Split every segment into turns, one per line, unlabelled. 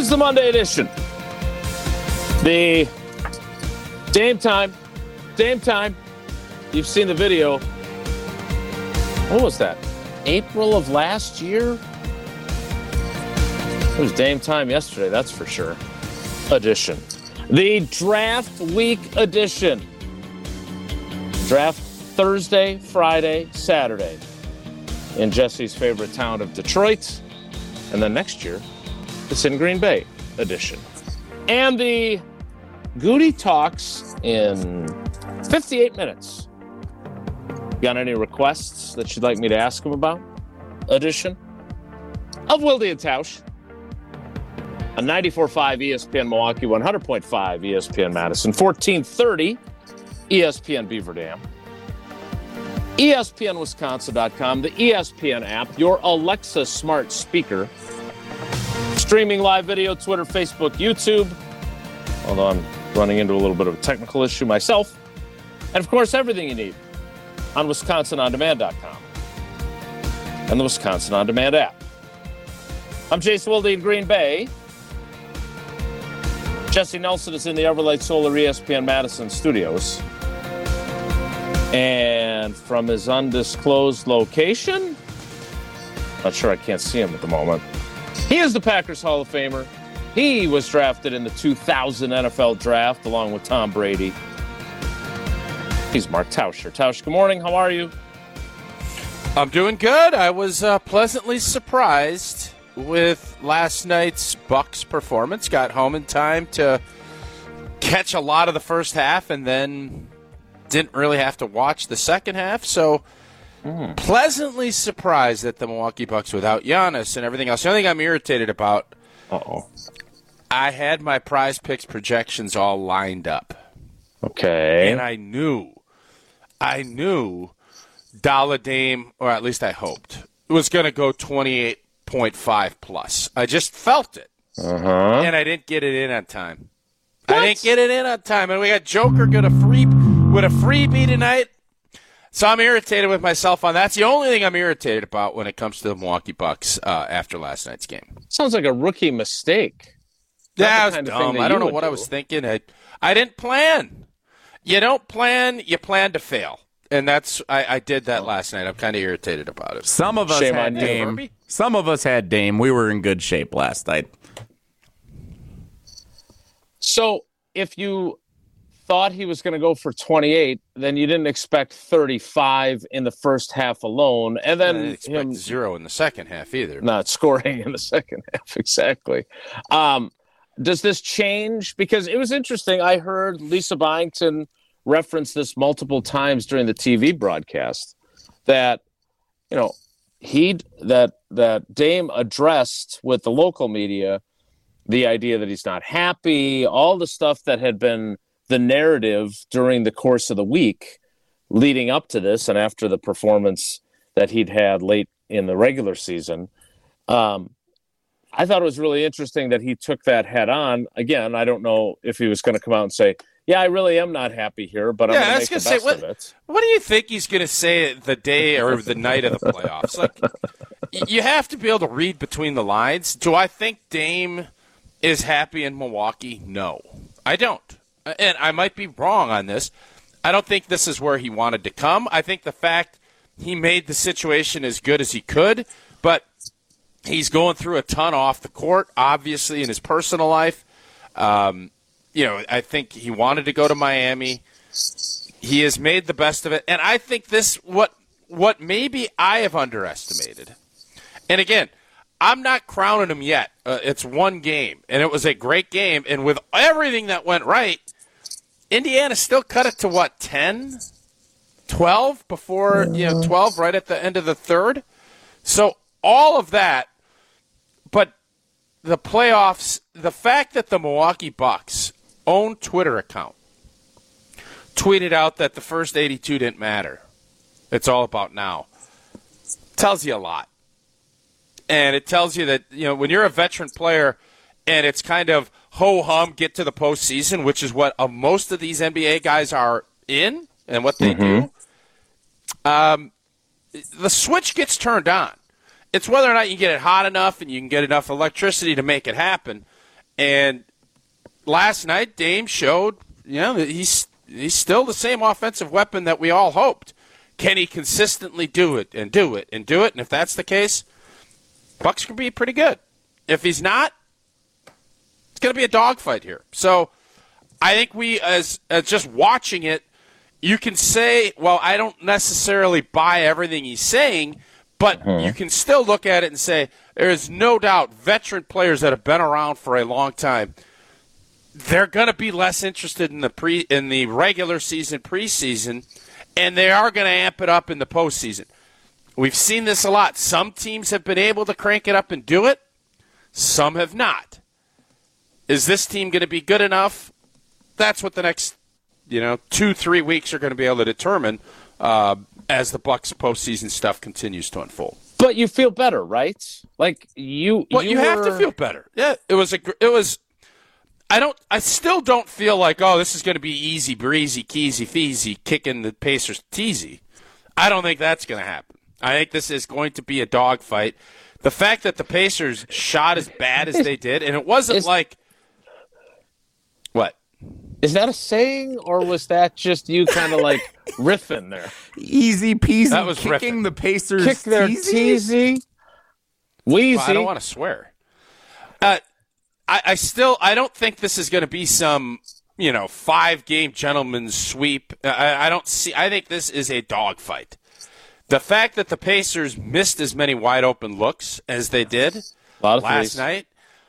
the Monday edition. The Dame time. You've seen the video. What was that? April of last year? It was Dame time yesterday, that's for sure. Edition. The Draft Week edition. Draft Thursday, Friday, Saturday in Jesse's favorite town of Detroit. And then next year, it's in Green Bay edition. And the Goody Talks in 58 minutes. Got any requests that you'd like me to ask him about? Edition of Wilde and Tausch. On 94.5 ESPN Milwaukee, 100.5 ESPN Madison, 1430 ESPN Beaver Dam, ESPNWisconsin.com, the ESPN app, your Alexa smart speaker, streaming live video, Twitter, Facebook, YouTube, although I'm running into a little bit of a technical issue myself, and of course everything you need on WisconsinOnDemand.com and the Wisconsin On Demand app. I'm Jason Wilde in Green Bay. Jesse Nelson is in the Everlight Solar ESPN Madison studios. And from his undisclosed location, not sure, I can't see him at the moment. He is the Packers Hall of Famer. He was drafted in the 2000 NFL Draft along with Tom Brady. He's Mark Tauscher. Tausch, good morning. How are you?
I'm doing good. I was pleasantly surprised with last night's Bucs performance. Got home in time to catch a lot of the first half and then didn't really have to watch the second half. So pleasantly surprised at the Milwaukee Bucks without Giannis and everything else. The only thing I'm irritated about, I had my Prize Picks projections all lined up.
Okay.
And I knew Dollar Dame, or at least I hoped, was going to go 28.5 plus. I just felt it. And I didn't get it in on time.
What?
I didn't get it in on time. And we got Joker with a freebie tonight. So I'm irritated with myself on that. That's the only thing I'm irritated about when it comes to the Milwaukee Bucks after last night's game.
Sounds like a rookie mistake.
Yeah, I was dumb. I don't know what I was thinking. I didn't plan. You don't plan, you plan to fail. And that's I did that last night. I'm kind of irritated about it.
Some of us had Dame. Some of us had Dame. We were in good shape last night.
So if you thought he was going to go for 28, then you didn't expect 35 in the first half alone. And then
I didn't expect 0 in the second half either.
Not scoring in the second half, exactly. Does this change? Because it was interesting. I heard Lisa Byington reference this multiple times during the TV broadcast that, that Dame addressed with the local media the idea that he's not happy, all the stuff that had been the narrative during the course of the week leading up to this and after the performance that he'd had late in the regular season. I thought it was really interesting that he took that head on. Again, I don't know if he was going to come out and say, yeah, I really am not happy here, but I'm going to make the best of it.
What do you think he's going to say the day or the night of the playoffs? Like, you have to be able to read between the lines. Do I think Dame is happy in Milwaukee? No, I don't. And I might be wrong on this. I don't think this is where he wanted to come. I think the fact he made the situation as good as he could, but he's going through a ton off the court, obviously, in his personal life. I think he wanted to go to Miami. He has made the best of it. And I think what maybe I have underestimated. And again, I'm not crowning him yet. It's one game, and it was a great game. And with everything that went right, Indiana still cut it to, 10? 12 before, 12 right at the end of the third? So all of that, but the playoffs, the fact that the Milwaukee Bucks own Twitter account tweeted out that the first 82 didn't matter. It's all about now. Tells you a lot. And it tells you that, when you're a veteran player and it's kind of ho-hum, get to the postseason, which is what most of these NBA guys are in and what they do, the switch gets turned on. It's whether or not you get it hot enough and you can get enough electricity to make it happen. And last night, Dame showed, that he's still the same offensive weapon that we all hoped. Can he consistently do it and do it and do it? And if that's the case, Bucks can be pretty good. If he's not, it's going to be a dogfight here. So I think we, as just watching it, you can say, well, I don't necessarily buy everything he's saying, but you can still look at it and say there is no doubt veteran players that have been around for a long time, they're going to be less interested in the regular season, preseason, and they are going to amp it up in the postseason. We've seen this a lot. Some teams have been able to crank it up and do it. Some have not. Is this team going to be good enough? That's what the next 2-3 weeks are going to be able to determine as the Bucks postseason stuff continues to unfold.
But you feel better, right? Like you
have to feel better. Yeah, it was. I still don't feel like, this is going to be easy breezy, keezy feezy, kicking the Pacers teasy. I don't think that's going to happen. I think this is going to be a dogfight. The fact that the Pacers shot as bad as they did, and it wasn't like what.
Is that a saying, or was that just you kind of like riffing there?
Easy peasy.
That was
kicking
riffing.
The Pacers.
Kick their teasy. Wheezy.
Well, I don't want to swear. I don't think this is going to be some 5-game gentleman's sweep. I think this is a dogfight. The fact that the Pacers missed as many wide open looks as they did last night,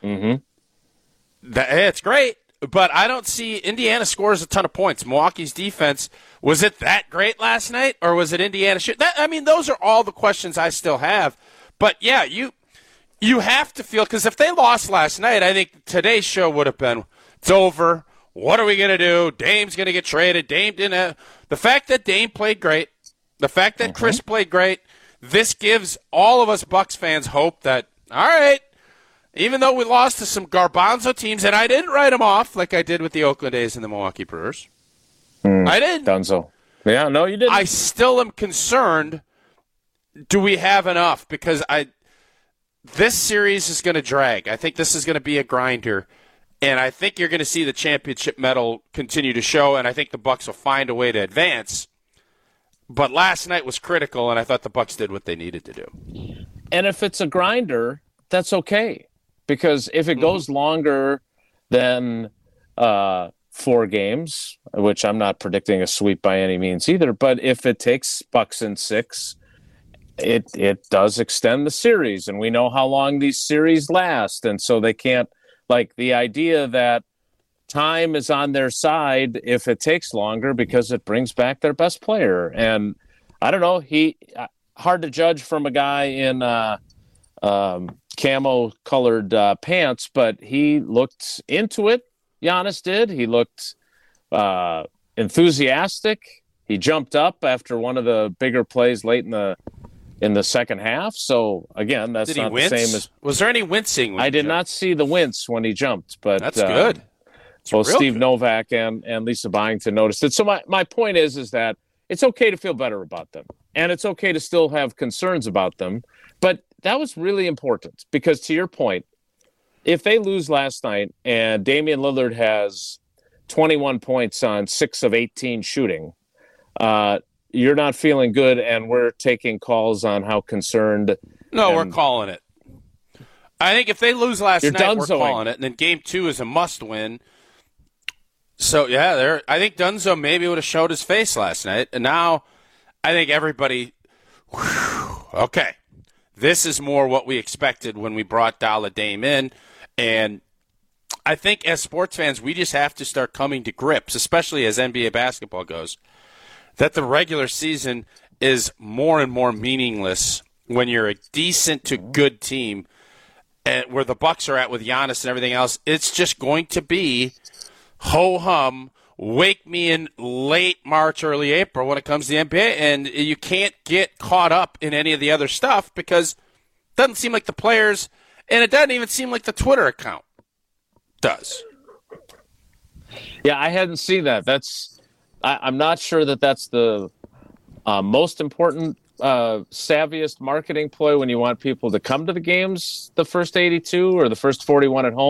it's great. But I don't see Indiana scores a ton of points. Milwaukee's defense, was it that great last night, or was it Indiana? Those are all the questions I still have. But yeah, you have to feel, because if they lost last night, I think today's show would have been, it's over. What are we going to do? Dame's going to get traded. Dame didn't have. The fact that Dame played great, the fact that Chris played great, this gives all of us Bucks fans hope that, all right, even though we lost to some garbanzo teams, and I didn't write them off like I did with the Oakland A's and the Milwaukee Brewers. I didn't.
Dunzo. Yeah, no, you didn't.
I still am concerned, do we have enough? Because this series is going to drag. I think this is going to be a grinder, and I think you're going to see the championship medal continue to show, and I think the Bucks will find a way to advance. But last night was critical, and I thought the Bucks did what they needed to do.
And if it's a grinder, that's okay. Because if it goes longer than 4 games, which I'm not predicting a sweep by any means either, but if it takes Bucks in 6, it does extend the series. And we know how long these series last. And so they can't, like the idea that time is on their side if it takes longer because it brings back their best player. And I don't know, hard to judge from a guy in camo colored pants, but he looked into it. Giannis did. He looked enthusiastic. He jumped up after one of the bigger plays late in the second half. So again, that's not the same as.
Was there any wincing?
I did not see the wince when he jumped, but
that's good.
Both Steve Novak and Lisa Byington noticed it. So my point is that it's okay to feel better about them, and it's okay to still have concerns about them. But that was really important because, to your point, if they lose last night and Damian Lillard has 21 points on 6 of 18 shooting, you're not feeling good, and we're taking calls on how concerned.
No, we're calling it. I think if they lose last night, we're calling it, and then Game 2 is a must-win. So, yeah, I think Dunzo maybe would have showed his face last night, and now I think everybody, okay, this is more what we expected when we brought Dalla Dame in, and I think as sports fans, we just have to start coming to grips, especially as NBA basketball goes, that the regular season is more and more meaningless when you're a decent to good team, and where the Bucks are at with Giannis and everything else. It's just going to be ho-hum, wake me in late March, early April when it comes to the NBA, and you can't get caught up in any of the other stuff because it doesn't seem like the players, and it doesn't even seem like the Twitter account does.
Yeah, I hadn't seen that. I'm not sure that's the most important, savviest marketing ploy when you want people to come to the games the first 82 or the first 41 at home.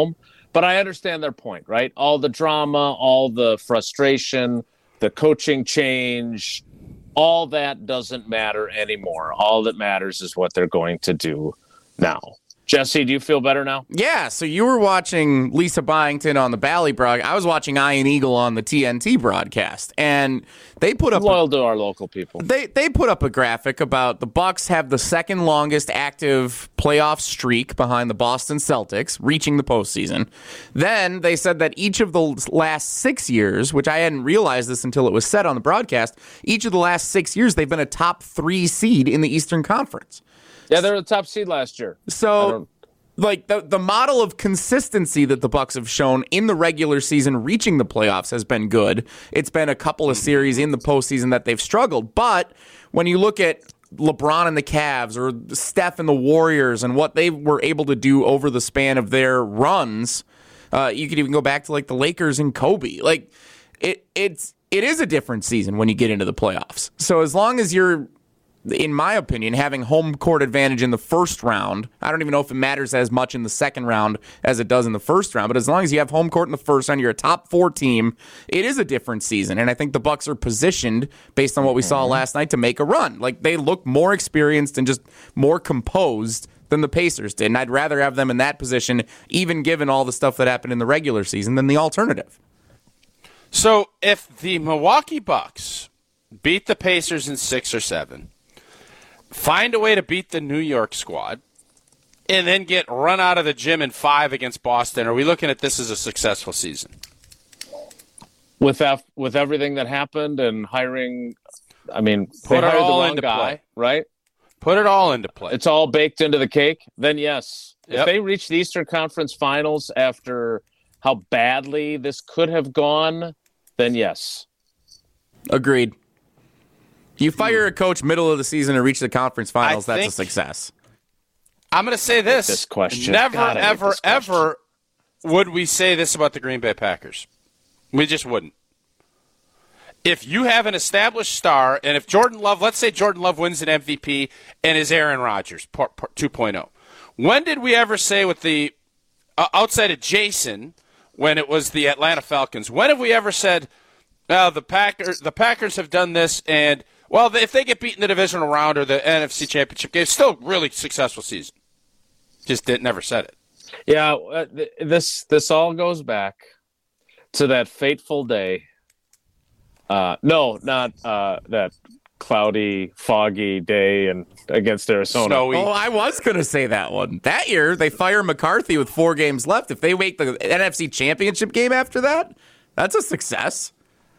But I understand their point, right? All the drama, all the frustration, the coaching change, all that doesn't matter anymore. All that matters is what they're going to do now. Jesse, do you feel better now?
Yeah, so you were watching Lisa Byington on the Bally broadcast. I was watching Ian Eagle on the TNT broadcast, and they put up
loyal to our local people.
They put up a graphic about the Bucks have the second longest active playoff streak behind the Boston Celtics, reaching the postseason. Then they said that each of the last 6 years, which I hadn't realized this until it was said on the broadcast, each of the last 6 years they've been a top 3 seed in the Eastern Conference.
Yeah, they were the top seed last year.
So, like, the model of consistency that the Bucks have shown in the regular season reaching the playoffs has been good. It's been a couple of series in the postseason that they've struggled. But when you look at LeBron and the Cavs or Steph and the Warriors and what they were able to do over the span of their runs, you could even go back to, like, the Lakers and Kobe. Like, it is a different season when you get into the playoffs. So as long as you're, in my opinion, having home court advantage in the first round. I don't even know if it matters as much in the second round as it does in the first round, but as long as you have home court in the first round, you're a top 4 team, it is a different season. And I think the Bucks are positioned, based on what we saw last night, to make a run. Like, they look more experienced and just more composed than the Pacers did. And I'd rather have them in that position, even given all the stuff that happened in the regular season, than the alternative.
So if the Milwaukee Bucks beat the Pacers in 6 or 7, find a way to beat the New York squad, and then get run out of the gym in 5 against Boston, are we looking at this as a successful season?
With everything that happened and hiring, I mean,
put
they
it
hired
all
the wrong
into
guy,
play.
right?
Put it all into play.
It's all baked into the cake. Then yes,
Yep.
If they reach the Eastern Conference Finals after how badly this could have gone, then yes.
Agreed. You fire a coach middle of the season and reach the conference finals,
I
that's a
think
success.
I'm going to say this.
Question.
Never,
Gotta hate
ever,
this question.
ever would we say this about the Green Bay Packers. We just wouldn't. If you have an established star, and if Jordan Love, let's say Jordan Love wins an MVP and is Aaron Rodgers 2.0, when did we ever say with the, outside of Jason, when it was the Atlanta Falcons, when have we ever said, the Packers have done this, and, well, if they get beaten in the divisional round or the NFC Championship game, it's still a really successful season. Just never said it.
Yeah, this all goes back to that fateful day. No, not that cloudy, foggy day and against Arizona.
Snowy.
Oh, I was going to say that one. That year, they fire McCarthy with 4 games left. If they make the NFC Championship game after that, that's a success.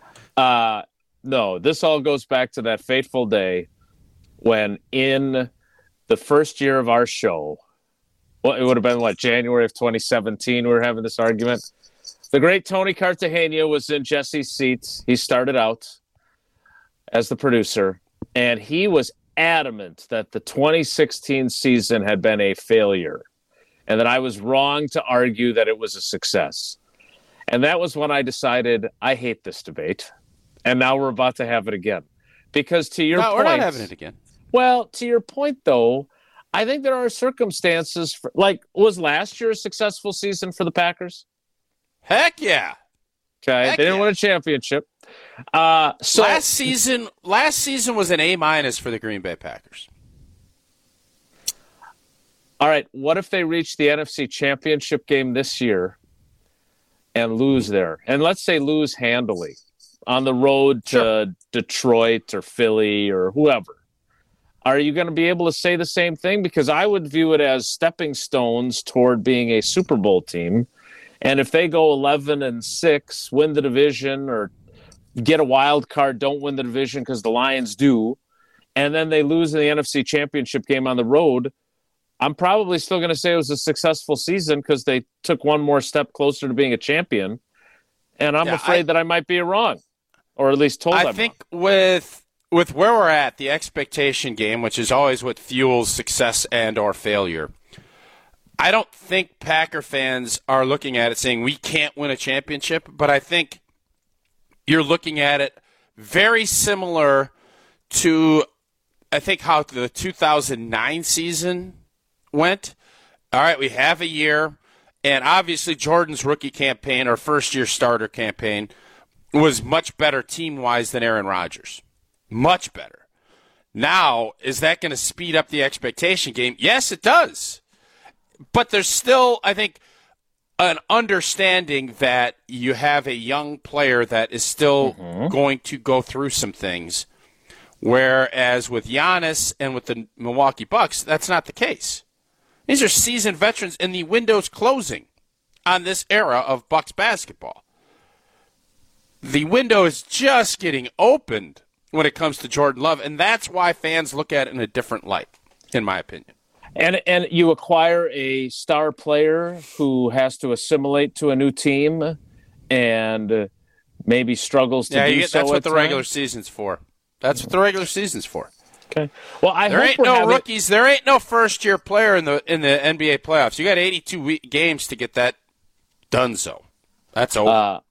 No, this all goes back to that fateful day when in the first year of our show, well, it would have been, January of 2017, we were having this argument. The great Tony Cartagena was in Jesse's seat. He started out as the producer, and he was adamant that the 2016 season had been a failure and that I was wrong to argue that it was a success. And that was when I decided I hate this debate. And now we're about to have it again. Because to your point...
we're not having it again.
Well, to your point, though, I think there are circumstances... was last year a successful season for the Packers?
Heck yeah.
Okay,
Heck
they didn't
yeah.
win a championship. So
last season was an A- for the Green Bay Packers.
All right, what if they reach the NFC Championship game this year and lose there? And let's say lose handily on the road to Detroit or Philly or whoever. Are you going to be able to say the same thing? Because I would view it as stepping stones toward being a Super Bowl team. And if they go 11-6, win the division, or get a wild card, don't win the division because the Lions do, and then they lose in the NFC Championship game on the road, I'm probably still going to say it was a successful season because they took one more step closer to being a champion. And I'm afraid that I might be wrong, or at least told I'm
I think
wrong.
with where we're at, the expectation game, which is always what fuels success and or failure, I don't think Packer fans are looking at it saying we can't win a championship, but I think you're looking at it very similar to, I think, how the 2009 season went. All right, we have a year, And obviously Jordan's rookie campaign or first-year starter campaign was much better team-wise than Aaron Rodgers. Much better. Now, is that going to speed up the expectation game? Yes, it does. But there's still, I think, an understanding that you have a young player that is still going to go through some things, whereas with Giannis and with the Milwaukee Bucks, that's not the case. These are seasoned veterans, and the window's closing on this era of Bucks basketball. The window is just getting opened when it comes to Jordan Love, and that's why fans look at it in a different light, in my opinion.
And you acquire a star player who has to assimilate to a new team and maybe struggles to do so.
That's what the regular season's for. That's what the regular season's for.
Okay. Well,
there ain't no rookies. There ain't no first-year player in the NBA playoffs. You got 82 games to get that done. So that's over.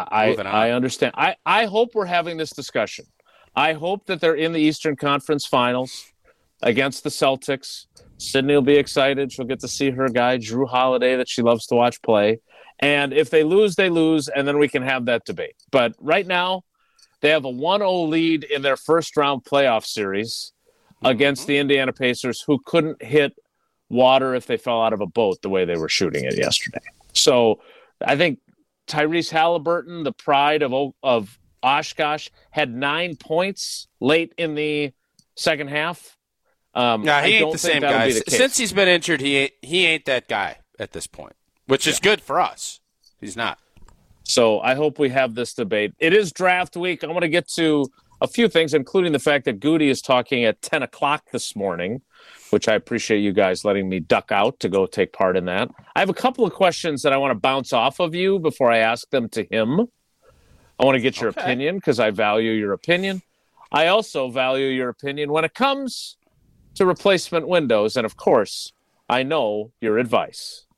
I understand. I hope we're having this discussion. I hope that they're in the Eastern Conference Finals against the Celtics. Sydney will be excited. She'll get to see her guy, Drew Holiday, that she loves to watch play. And if they lose, they lose, and then we can have that debate. But right now, they have a 1-0 lead in their first-round playoff series against the Indiana Pacers, who couldn't hit water if they fell out of a boat the way they were shooting it yesterday. So I think Tyrese Halliburton, the pride of Oshkosh, had 9 points late in the second half.
He ain't the same guy. Since he's been injured, he ain't that guy at this point, which is good for us. He's not.
So I hope we have this debate. It is draft week. I want to get to a few things, including the fact that Goody is talking at 10 o'clock this morning, which I appreciate you guys letting me duck out to go take part in that. I have a couple of questions that I want to bounce off of you before I ask them to him. I want to get your opinion because I value your opinion. I also value your opinion when it comes to replacement windows, and of course, I know your advice.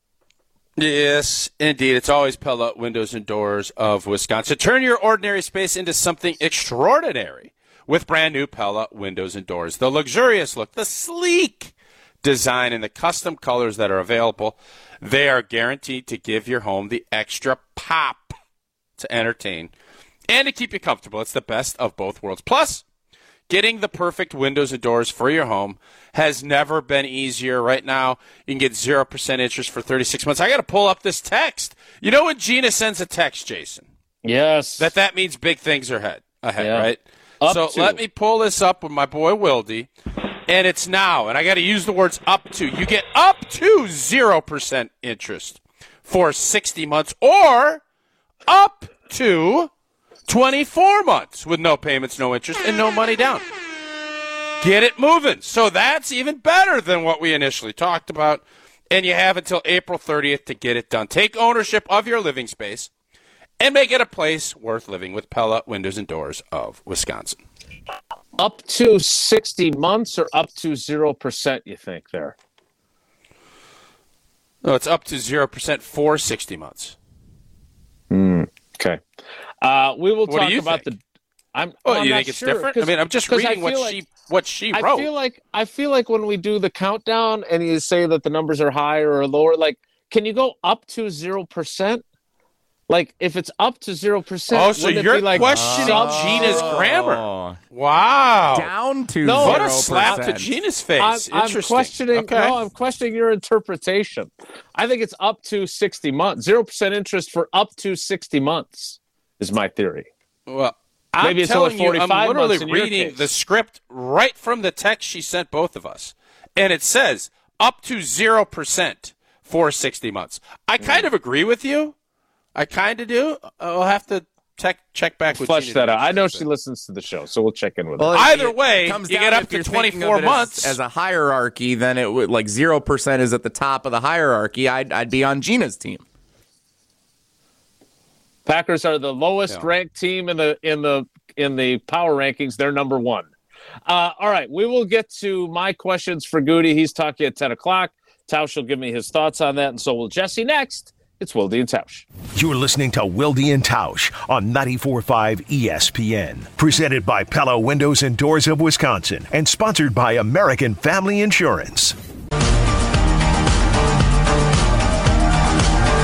Yes, indeed. It's always Pella Windows and Doors of Wisconsin. Turn your ordinary space into something extraordinary with brand new Pella Windows and Doors. The luxurious look, the sleek design, and the custom colors that are available, they are guaranteed to give your home the extra pop to entertain and to keep you comfortable. It's the best of both worlds. Plus, getting the perfect windows and doors for your home has never been easier. Right now, you can get 0% interest for 36 months. I got to pull up this text. You know when Gina sends a text, Jason?
Yes.
That means big things are ahead, right? Let me pull this up with my boy Wildy, and it's now. And I got to use the words up to. You get up to 0% interest for 60 months or up to 24 months with no payments, no interest, and no money down. Get it moving. So that's even better than what we initially talked about. And you have until April 30th to get it done. Take ownership of your living space and make it a place worth living with Pella Windows and Doors of Wisconsin.
Up to 60 months or up to 0%, you think, there?
No, it's up to 0% for 60 months.
Okay. We will talk about
think?
I'm
you
not
think it's
sure,
different? I mean, I'm just reading what she wrote.
I feel like when we do the countdown and you say that the numbers are higher or lower, like, can you go up to 0%? Like, if it's up to 0%,
oh, so you're questioning Gina's grammar? Wow.
Down to 0%.
What a slap to Gina's face. Interesting.
I'm questioning your interpretation. I think it's up to 60 months. 0% interest for up to 60 months is my theory.
Well,
maybe it's only 45
I'm literally
months in
reading the script right from the text she sent both of us. And it says up to 0% for 60 months. I kind of agree with you. I kind of do. I'll have to check back with
Flesh that out. I know she listens to the show, so we'll check in with her.
Either way, you get up to 24 months.
As a hierarchy, then it would, like, 0% is at the top of the hierarchy. I'd be on Gina's team.
Packers are the lowest ranked team in the power rankings. They're number one. All right, we will get to my questions for Goody. He's talking at 10 o'clock. Tausch will give me his thoughts on that, and so will Jesse next. It's Wilde and Tausch.
You're listening to Wilde and Tausch on 94.5 ESPN. Presented by Pella Windows and Doors of Wisconsin and sponsored by American Family Insurance.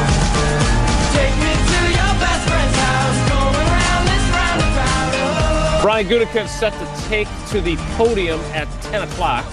Ryan Gutekunst set to take to the podium at 10 o'clock.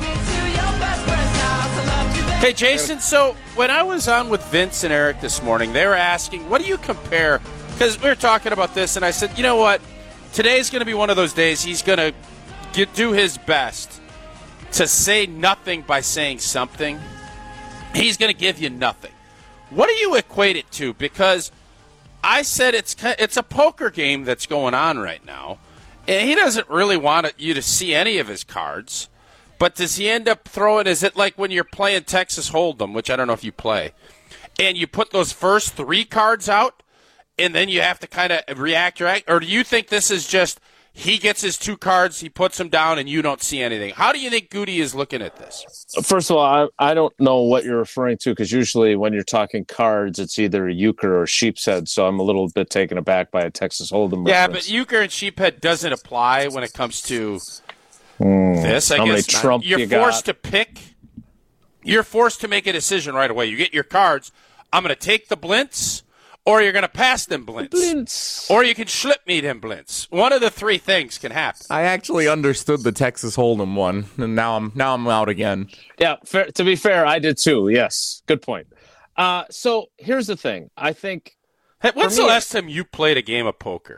Hey, Jason, so when I was on with Vince and Eric this morning, they were asking, what do you compare? Because we were talking about this, and I said, you know what? Today's going to be one of those days he's going to do his best to say nothing by saying something. He's going to give you nothing. What do you equate it to? Because I said it's a poker game that's going on right now, and he doesn't really want you to see any of his cards. But does he end up throwing, is it like when you're playing Texas Hold'em, which I don't know if you play, and you put those first 3 cards out, and then you have to kind of react, or do you think this is just he gets his 2 cards, he puts them down, and you don't see anything? How do you think Goody is looking at this?
First of all, I don't know what you're referring to, because usually when you're talking cards, it's either a euchre or sheep's head, so I'm a little bit taken aback by a Texas Hold'em
Yeah,
reference.
but euchre and sheephead doesn't apply when it comes to this. I guess
Trump
you're forced to pick. You're forced to make a decision right away. You get your cards. I'm going to take the blints, or you're going to pass them blints. Or you can slip me them blints. One of the 3 things can happen.
I actually understood the Texas Hold'em one, and now I'm out again.
Yeah, to be fair, I did too. Yes, good point. So here's the thing. I think.
Hey, when's the last time you played a game of poker?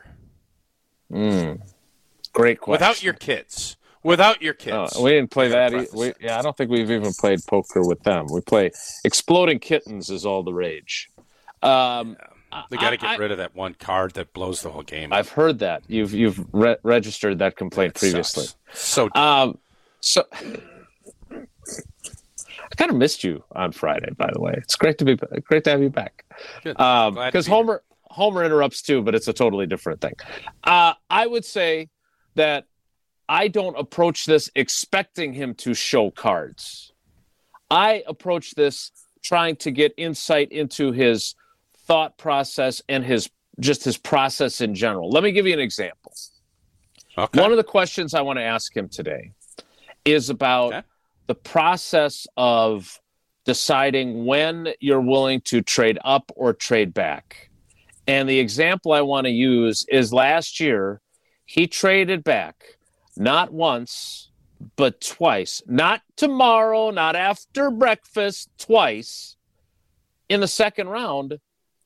Great question.
Without your kids. Without your kids.
We didn't play that. I don't think we've even played poker with them. We play Exploding Kittens is all the rage.
They got to get rid of that one card that blows the whole game.
I've heard that. You've registered that complaint previously.
So
so I kind of missed you on Friday, by the way. It's great to have you back. Because Homer interrupts too, but it's a totally different thing. I would say that I don't approach this expecting him to show cards. I approach this trying to get insight into his thought process and his process in general. Let me give you an example.
Okay.
One of the questions I want to ask him today is about the process of deciding when you're willing to trade up or trade back. And the example I want to use is last year, he traded back not once, but twice. Not tomorrow, not after breakfast, twice in the second round.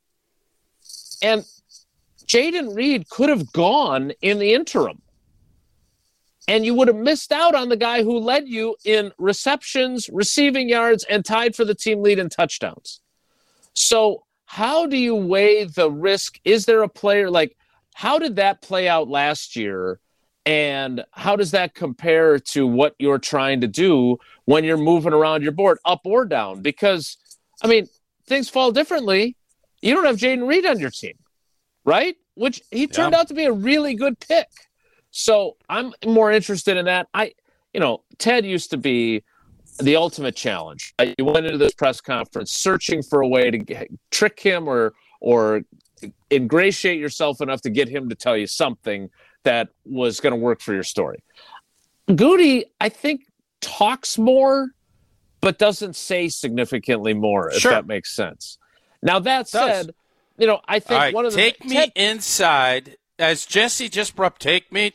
And Jayden Reed could have gone in the interim. And you would have missed out on the guy who led you in receptions, receiving yards, and tied for the team lead in touchdowns. So how do you weigh the risk? Is there a player how did that play out last year? And how does that compare to what you're trying to do when you're moving around your board, up or down? Because, things fall differently. You don't have Jayden Reed on your team, right? Which he turned out to be a really good pick. So I'm more interested in that. Ted used to be the ultimate challenge. You went into this press conference searching for a way to trick him or ingratiate yourself enough to get him to tell you something that was going to work for your story. Goody, I think, talks more, but doesn't say significantly more, if that makes sense. Now, that said, I think one of the...
Take me inside, as Jesse just brought up, take me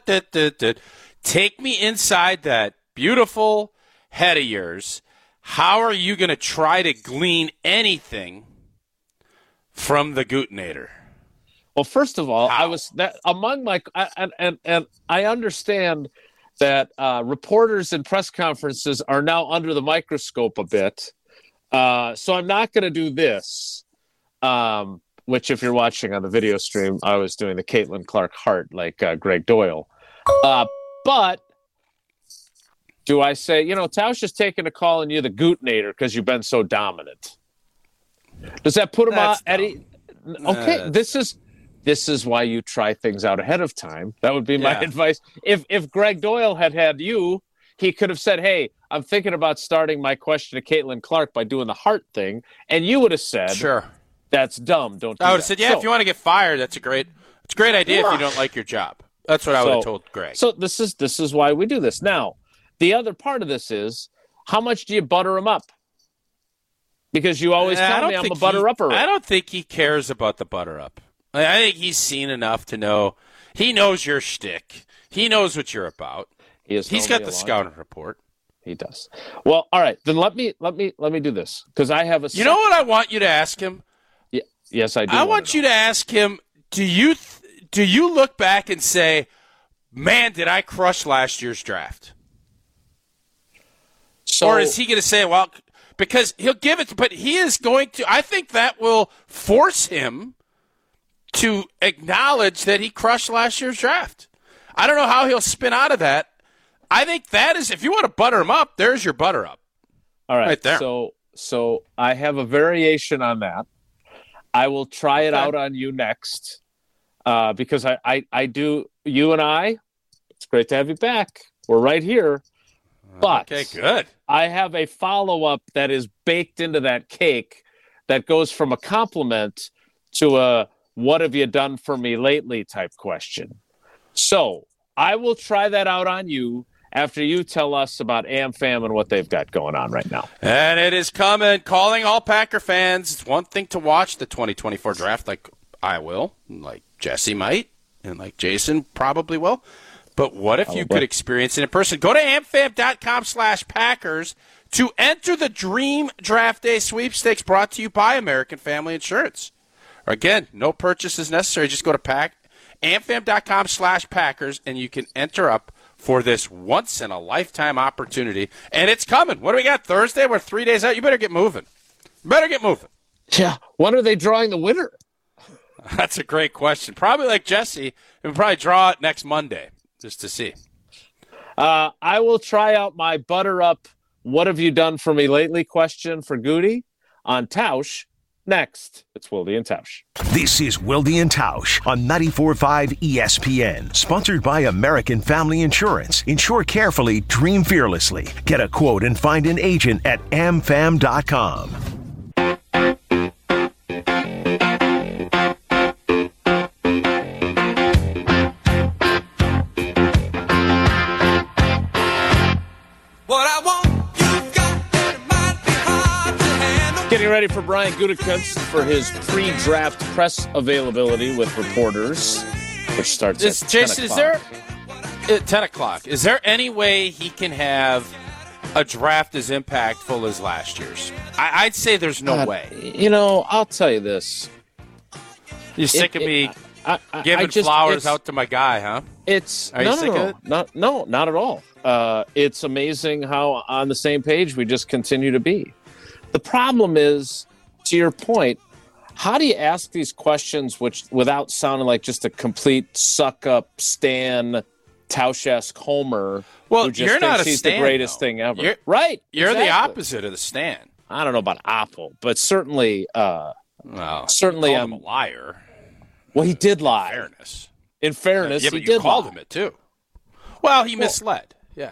inside that beautiful head of yours. How are you going to try to glean anything from the Gootinator?
Well, first of all, I was that among my and I understand that reporters in press conferences are now under the microscope a bit. So I'm not going to do this, which if you're watching on the video stream, I was doing the Caitlin Clark Hart like Greg Doyle. But do I say, Tausch is taking a call on you the Gootinator because you've been so dominant? Does that put him on Eddie? Okay, this is why you try things out ahead of time. That would be my advice. If Greg Doyle had you, he could have said, hey, I'm thinking about starting my question to Caitlin Clark by doing the Hart thing. And you would have said,
sure,
that's dumb. Don't do
I would
that.
have said, if you want to get fired, it's a great idea if you don't like your job. That's what I would have told Greg.
So this is why we do this. Now, the other part of this is, how much do you butter him up? Because you always tell me I'm a butter-upper.
I don't think he cares about the butter-up. I think he's seen enough to know. He knows your shtick. He knows what you're about. He's got the scouting report.
He does. Well, all right. Then let me do this because I have a.
You know what I want you to ask him?
Yes, I do.
I want you to ask him. Do you look back and say, "Man, did I crush last year's draft"?
So,
or is he going to say, "Well"? Because he'll give it, but he is going to. I think that will force him to acknowledge that he crushed last year's draft. I don't know how he'll spin out of that. I think that is, if you want to butter him up, there's your butter up.
All right
there.
So I have a variation on that. I will try it out on you next because I do. You and I, it's great to have you back. We're right here. But
okay, good.
I have a follow-up that is baked into that cake that goes from a compliment to a what have you done for me lately type question. So I will try that out on you after you tell us about AmFam and what they've got going on right now.
And it is coming. Calling all Packer fans. It's one thing to watch the 2024 draft like I will, like Jesse might, and like Jason probably will. But what if you could experience it in person? Go to amfam.com/Packers to enter the Dream Draft Day sweepstakes brought to you by American Family Insurance. Again, no purchase is necessary. Just go to amfam.com/Packers and you can enter up for this once-in-a-lifetime opportunity. And it's coming. What do we got? Thursday? We're 3 days out. You better get moving.
Yeah. When are they drawing the winner?
That's a great question. Probably like Jesse. We'll probably draw it next Monday. Just to see.
I will try out my butter up, what have you done for me lately question for Goody on Tausch next. It's Wilde and Tausch.
This is Wilde and Tausch on 94.5 ESPN. Sponsored by American Family Insurance. Insure carefully, dream fearlessly. Get a quote and find an agent at amfam.com.
Getting ready for Brian Gutekunst for his pre-draft press availability with reporters, which starts at 10
Jason,
o'clock.
Is there 10 o'clock? Is there any way he can have a draft as impactful as last year's? I'd say there's no way.
You know, I'll tell you this.
You're sick of me giving flowers out to my guy, huh?
Are you
sick of it?
Not at all. It's amazing how on the same page we just continue to be. The problem is, to your point, how do you ask these questions without sounding like just a complete suck-up Stan Tausch-esque homer who just
you're not
thinks he's
Stan,
the greatest
though.
thing ever?
You're
Exactly.
the opposite of the Stan.
I don't know about Apple, but certainly certainly
I'm a liar.
Well, he did lie. In fairness,
yeah, but
he
you
did
called
lie.
him it too. Well, he misled. Yeah.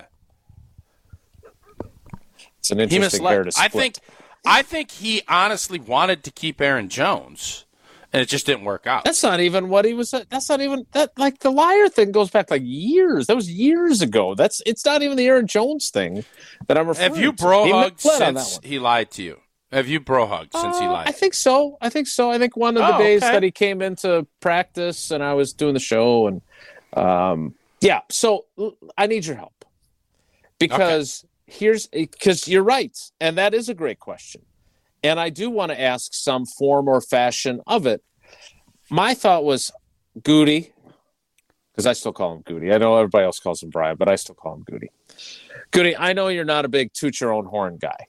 It's an interesting hair to split.
I think he honestly wanted to keep Aaron Jones, and it just didn't work out.
That's not even what he was. That's not even that. Like the liar thing goes back like years. That was years ago. It's not even the Aaron Jones thing that I'm referring to.
Have you bro-hugged since he lied to you? Have you bro-hugged since he lied?
I think so. I think one of the days that he came into practice and I was doing the show and yeah. So I need your help because because you're right, and that is a great question, and I do want to ask some form or fashion of it. My thought was Goody, because I still call him Goody. I know everybody else calls him Brian, but I still call him Goody. Goody, I know you're not a big toot your own horn guy,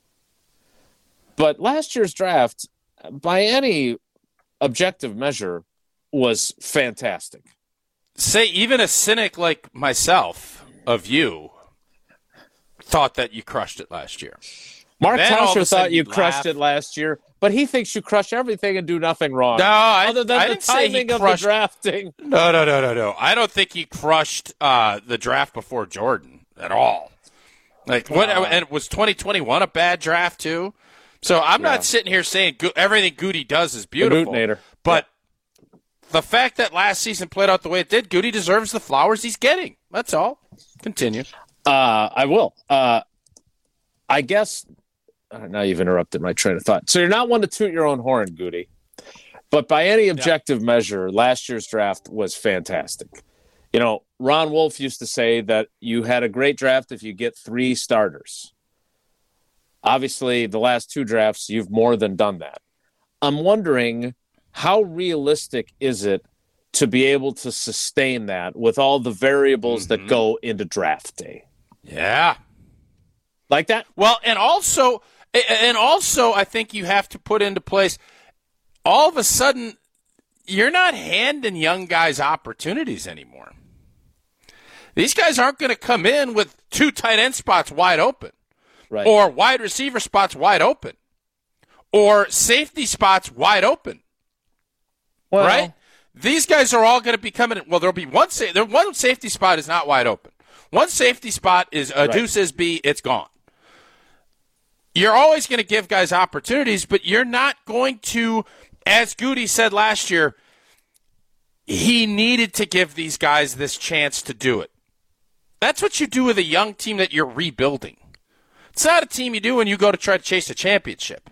but last year's draft, by any objective measure, was fantastic.
Say even a cynic like myself of you thought that you crushed it last year.
Mark Tauscher thought you crushed it last year, but he thinks you crush everything and do nothing wrong.
No,
other than
I
the
didn't say
timing of the drafting.
No. I don't think he crushed the draft before Jordan at all. Like and was 2021 a bad draft too? So I'm not sitting here saying everything Goody does is beautiful. But the fact that last season played out the way it did, Goody deserves the flowers he's getting. That's all. Continue.
I will. I guess now you've interrupted my train of thought. So you're not one to toot your own horn, Goody. But by any objective measure, last year's draft was fantastic. You know, Ron Wolf used to say that you had a great draft if you get 3 starters. Obviously, the last 2 drafts, you've more than done that. I'm wondering, how realistic is it to be able to sustain that with all the variables that go into draft day?
Yeah.
Like that?
Well, and also, I think you have to put into place, all of a sudden, you're not handing young guys opportunities anymore. These guys aren't going to come in with 2 tight end spots wide open,
right,
or wide receiver spots wide open, or safety spots wide open,
well,
right? These guys are all going to be coming in. Well, there'll be one safety spot is not wide open. One safety spot is a deuce is B, it's gone. You're always going to give guys opportunities, but you're not going to, as Goody said last year, he needed to give these guys this chance to do it. That's what you do with a young team that you're rebuilding. It's not a team you do when you go to try to chase a championship.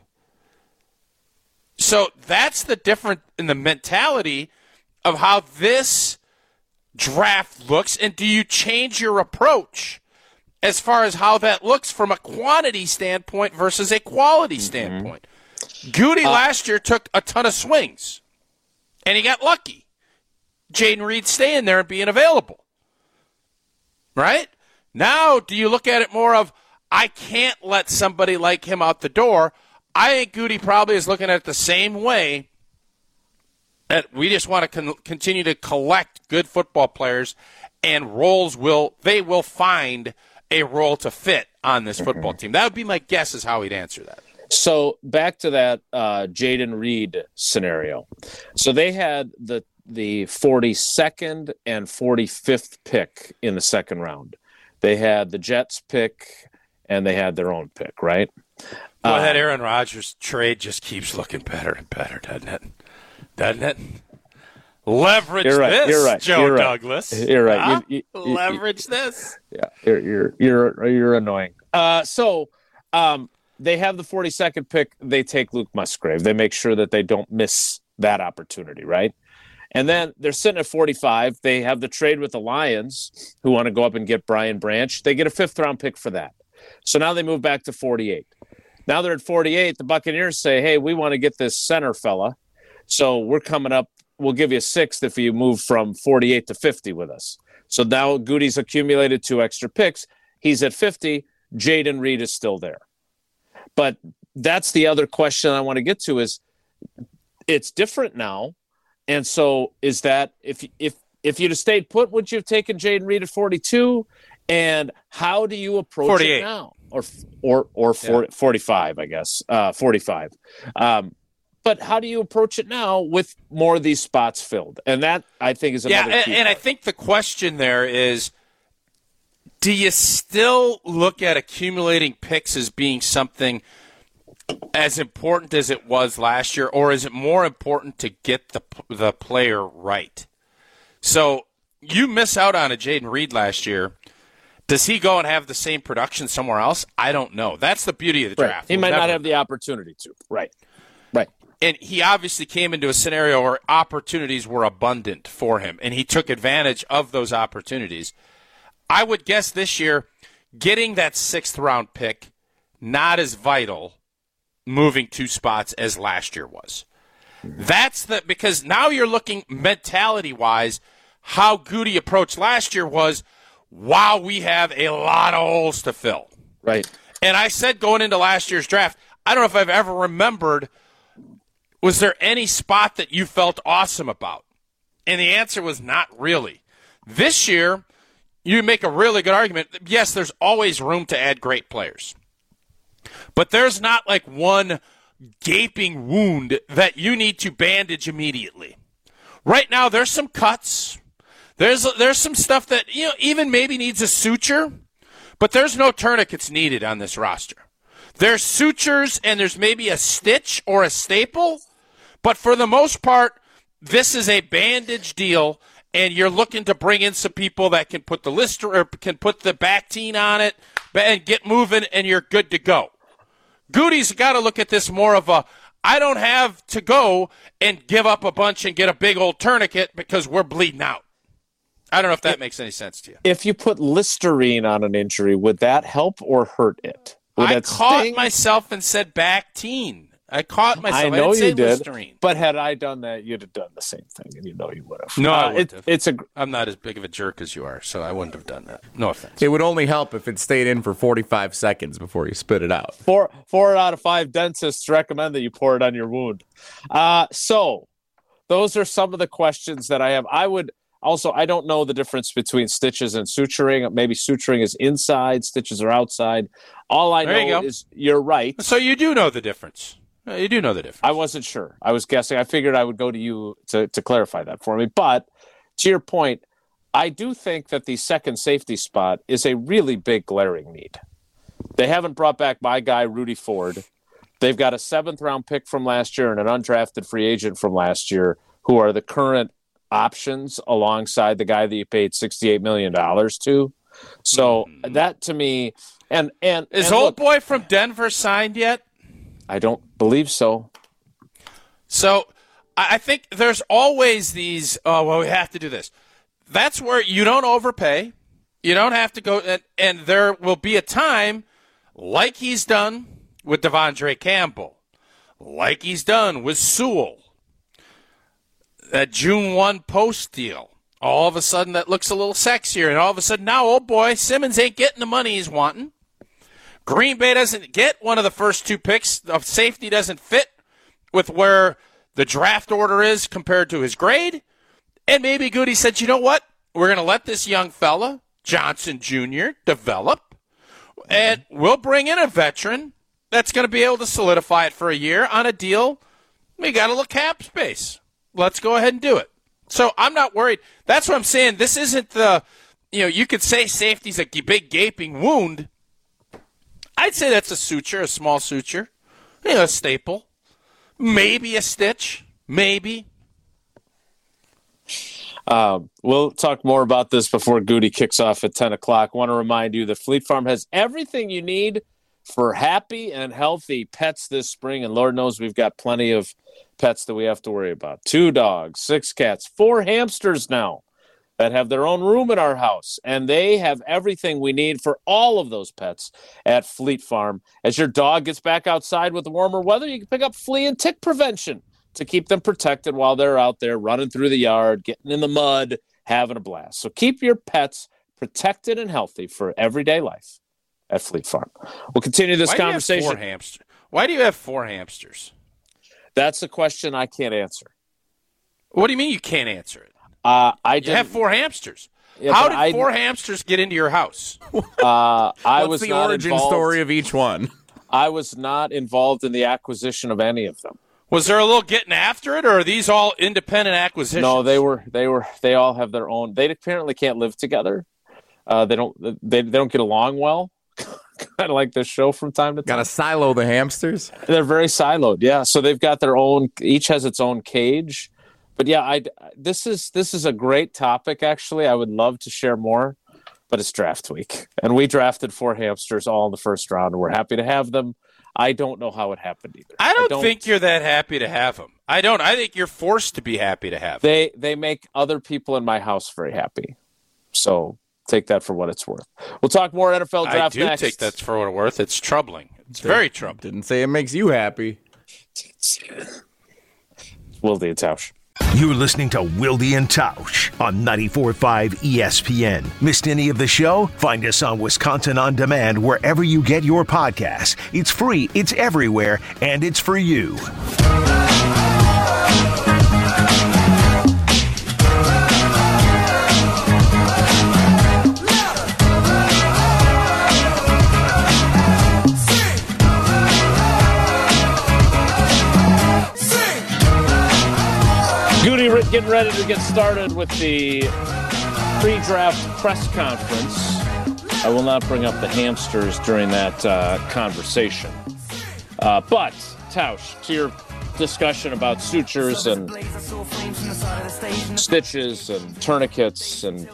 So that's the difference in the mentality of how this draft looks, and do you change your approach as far as how that looks from a quantity standpoint versus a quality standpoint? Goody last year took a ton of swings, and he got lucky. Jayden Reed staying there and being available. Right? Now, do you look at it more of, I can't let somebody like him out the door? I think Goody probably is looking at it the same way, that we just want to continue to collect good football players, and roles will find a role to fit on this football team. That would be my guess is how he'd answer that.
So back to that Jayden Reed scenario. So they had the 42nd and 45th pick in the second round. They had the Jets pick, and they had their own pick, right?
Well, that Aaron Rodgers trade just keeps looking better and better, doesn't it? Doesn't it? Leverage this, Joe Douglas.
You're right.
Huh? Leverage this.
Yeah, you're annoying. So they have the 42nd pick. They take Luke Musgrave. They make sure that they don't miss that opportunity, right? And then they're sitting at 45. They have the trade with the Lions, who want to go up and get Brian Branch. They get a 5th-round pick for that. So now they move back to 48. Now they're at 48. The Buccaneers say, hey, we want to get this center fella. So we're coming up. We'll give you a 6th if you move from 48 to 50 with us. So now Goody's accumulated 2 extra picks. He's at 50. Jayden Reed is still there. But that's the other question I want to get to is it's different now. And so is that if you'd have stayed put, would you have taken Jayden Reed at 42? And how do you approach
48.
it now? Or 45, I guess. 45. But how do you approach it now with more of these spots filled? And that, I think, is another key
and I think the question there is, do you still look at accumulating picks as being something as important as it was last year, or is it more important to get the player right? So you miss out on a Jayden Reed last year. Does he go and have the same production somewhere else? I don't know. That's the beauty of the draft.
Right. He might not have the opportunity to. Right.
And he obviously came into a scenario where opportunities were abundant for him, and he took advantage of those opportunities. I would guess this year, getting that 6th-round pick, not as vital moving 2 spots as last year was. Because now you're looking mentality-wise, how Goody approached last year was, wow, we have a lot of holes to fill.
Right.
And I said going into last year's draft, I don't know if I've ever remembered, was there any spot that you felt awesome about? And the answer was not really. This year, you make a really good argument. Yes, there's always room to add great players. But there's not like one gaping wound that you need to bandage immediately. Right now, there's some cuts. There's some stuff that even maybe needs a suture, but there's no tourniquets needed on this roster. There's sutures and there's maybe a stitch or a staple, but for the most part, this is a bandage deal, and you're looking to bring in some people that can put the lister or can put the Bactine on it and get moving, and you're good to go. Goody's got to look at this more of I don't have to go and give up a bunch and get a big old tourniquet because we're bleeding out. I don't know if that makes any sense to you.
If you put Listerine on an injury, would that help or hurt it? Would
I
that
caught
sting?
myself and said Bactine. I caught myself.
I know
didn't say
you did,
Listerine.
but had I done that, you'd have done the same thing, and you know you would have.
No, I wouldn't have.
I'm
not as big of a jerk as you are, so I wouldn't have done that. No offense.
It would only help if it stayed in for 45 seconds before you spit it out.
Four out of 5 dentists recommend that you pour it on your wound. So those are some of the questions that I have. I don't know the difference between stitches and suturing. Maybe suturing is inside, stitches are outside. All I know is you're right.
So you do know the difference. You do know the difference.
I wasn't sure. I was guessing. I figured I would go to you to clarify that for me. But to your point, I do think that the second safety spot is a really big glaring need. They haven't brought back my guy, Rudy Ford. They've got a 7th-round pick from last year and an undrafted free agent from last year who are the current options alongside the guy that you paid $68 million to. So that to me, and
is old boy from Denver signed yet?
I don't believe so.
So I think there's always these, we have to do this. That's where you don't overpay. You don't have to go, and there will be a time, like he's done with Devondre Campbell, like he's done with Sewell, that June 1 post deal. All of a sudden, that looks a little sexier, and all of a sudden, now, oh boy, Simmons ain't getting the money he's wanting. Green Bay doesn't get one of the first 2 picks. The safety doesn't fit with where the draft order is compared to his grade. And maybe Goody said, you know what? We're going to let this young fella, Johnson Jr., develop. And we'll bring in a veteran that's going to be able to solidify it for a year on a deal. We got a little cap space. Let's go ahead and do it. So I'm not worried. That's what I'm saying. This isn't you could say safety's a big gaping wound. I'd say that's a suture, a small suture, a staple, maybe a stitch, maybe.
We'll talk more about this before Goody kicks off at 10 o'clock. I want to remind you that Fleet Farm has everything you need for happy and healthy pets this spring, and Lord knows we've got plenty of pets that we have to worry about. 2 dogs, 6 cats, 4 hamsters now that have their own room in our house, and they have everything we need for all of those pets at Fleet Farm. As your dog gets back outside with the warmer weather, you can pick up flea and tick prevention to keep them protected while they're out there running through the yard, getting in the mud, having a blast. So keep your pets protected and healthy for everyday life at Fleet Farm. We'll continue this conversation.
Why do you have 4 hamsters?
That's a question I can't answer.
What do you mean you can't answer it?
You
have 4 hamsters.
Yeah,
how did 4 hamsters get into your house?
What's the origin story of each one?
I was not involved in the acquisition of any of them.
Was there a little getting after it, or are these all independent acquisitions?
No, they all have their own. They apparently can't live together. They don't get along well. Kind of like this show from time to time.
Got to silo the hamsters.
They're very siloed, yeah. So they've got their own. Each has its own cage. But yeah, this is a great topic. Actually, I would love to share more, but it's draft week, and we drafted 4 hamsters all in the first round, and we're happy to have them. I don't know how it happened either.
I don't think you're that happy to have them. I don't. I think you're forced to be happy to have them.
They make other people in my house very happy. So take that for what it's worth. We'll talk more NFL draft next.
I do take that for what it's worth. It's troubling. It's very troubling.
Didn't say it makes you happy.
Wilde and Tausch.
You're listening to Wilde and Tausch on 94.5 ESPN. Missed any of the show? Find us on Wisconsin On Demand wherever you get your podcasts. It's free, it's everywhere, and it's for you.
Goody getting ready to get started with the pre-draft press conference. I will not bring up the hamsters during that conversation. But, Tausch, to your discussion about sutures and stitches and tourniquets, and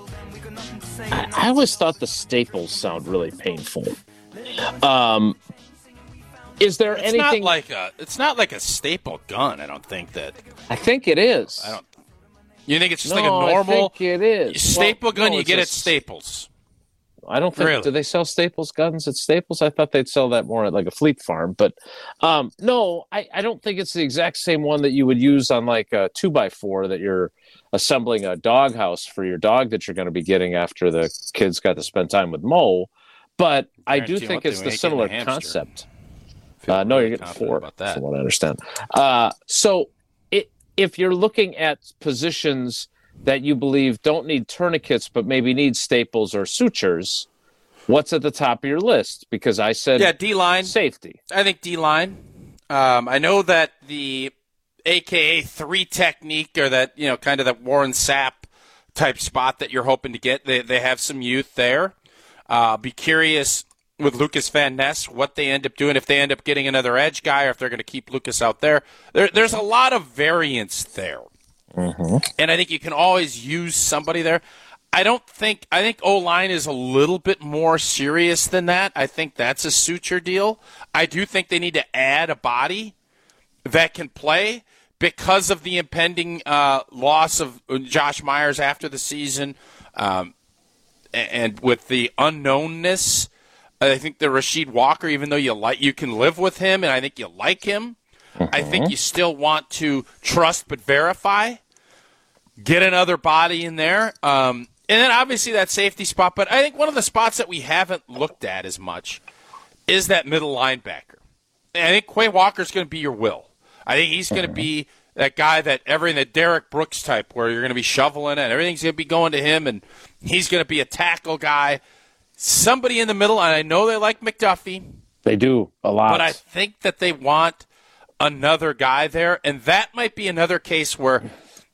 I always thought the staples sound really painful. Is there
It's
anything?
It's not like a staple gun. I don't think that.
I think it is.
I don't. You think it's just
No,
like a normal
I think it is.
staple gun
no,
you
it's
get
a
at Staples?
I don't think.
Really?
Do they sell Staples guns at Staples? I thought they'd sell that more at like a Fleet Farm. But no, I don't think it's the exact same one that you would use on like a 2x4 that you're assembling a dog house for your dog that you're going to be getting after the kids got to spend time with Mo. But I do
Guarantee
think
what
it's
they
the
ain't
similar
getting a hamster.
concept.
Feel
No,
really
you're getting
confident
4,
about that.
from what I understand. So if you're looking at positions that you believe don't need tourniquets but maybe need staples or sutures, what's at the top of your list? Because I said
D-line.
safety.
I think D-line. I know that the AKA 3 technique, or that, kind of that Warren Sapp type spot that you're hoping to get, they have some youth there. Be curious with Lucas Van Ness what they end up doing, if they end up getting another edge guy or if they're going to keep Lucas out there. There's a lot of variance there. Mm-hmm. And I think you can always use somebody there. I think O-line is a little bit more serious than that. I think that's a suture deal. I do think they need to add a body that can play because of the impending loss of Josh Myers after the season, and with the unknownness. I think the Rasheed Walker, even though you can live with him, and I think you like him, I think you still want to trust but verify. Get another body in there. And then obviously that safety spot. But I think one of the spots that we haven't looked at as much is that middle linebacker. And I think Quay Walker's going to be your will. I think he's going to be that guy that Derek Brooks type, where you're going to be shoveling it. Everything's going to be going to him, and he's going to be a tackle guy. Somebody in the middle, and I know they like McDuffie.
They do a lot.
But I think that they want another guy there, and that might be another case where,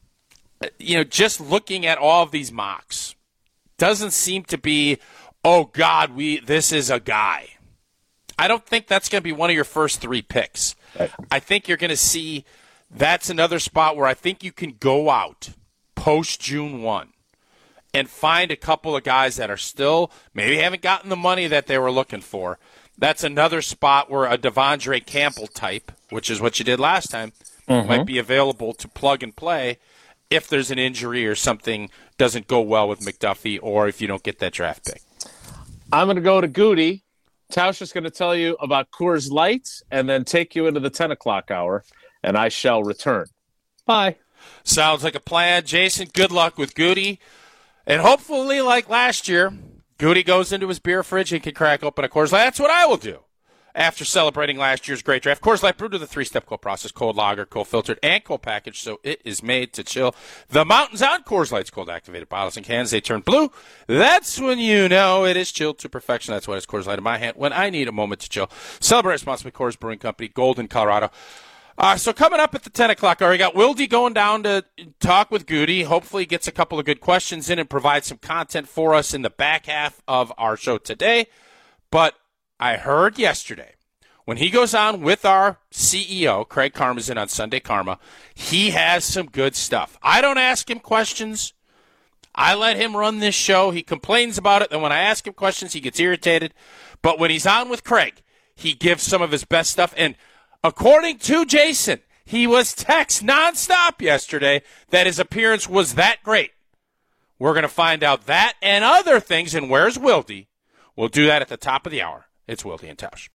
just looking at all of these mocks, doesn't seem to be, oh, God, this is a guy. I don't think that's going to be one of your first 3 picks.
Right.
I think you're going to see that's another spot where I think you can go out post-June 1 and find a couple of guys that are still maybe haven't gotten the money that they were looking for. That's another spot where a Devondre Campbell type, which is what you did last time, might be available to plug and play if there's an injury or something doesn't go well with McDuffie, or if you don't get that draft pick.
I'm going to go to Goody. Tausch is going to tell you about Coors Light and then take you into the 10 o'clock hour, and I shall return. Bye.
Sounds like a plan. Jason, good luck with Goody. And hopefully, like last year, Goody goes into his beer fridge and can crack open a Coors Light. That's what I will do after celebrating last year's great draft. Coors Light brewed with a 3-step cold process: cold lager, cold filtered, and cold packaged, so it is made to chill. The mountains on Coors Light's cold activated bottles and cans, they turn blue. That's when you know it is chilled to perfection. That's why it's Coors Light in my hand when I need a moment to chill. Celebrate responsibly. Coors Brewing Company, Golden, Colorado. So coming up at the 10 o'clock hour, we got Wildy going down to talk with Goody. Hopefully gets a couple of good questions in and provides some content for us in the back half of our show today. But I heard yesterday, when he goes on with our CEO, Craig Karmazin, on Sunday Karma, he has some good stuff. I don't ask him questions. I let him run this show. He complains about it. Then when I ask him questions, he gets irritated. But when he's on with Craig, he gives some of his best stuff. And according to Jason, he was text nonstop yesterday that his appearance was that great. We're going to find out that and other things. And where's Wildy? We'll do that at the top of the hour. It's Wildy and Tausch.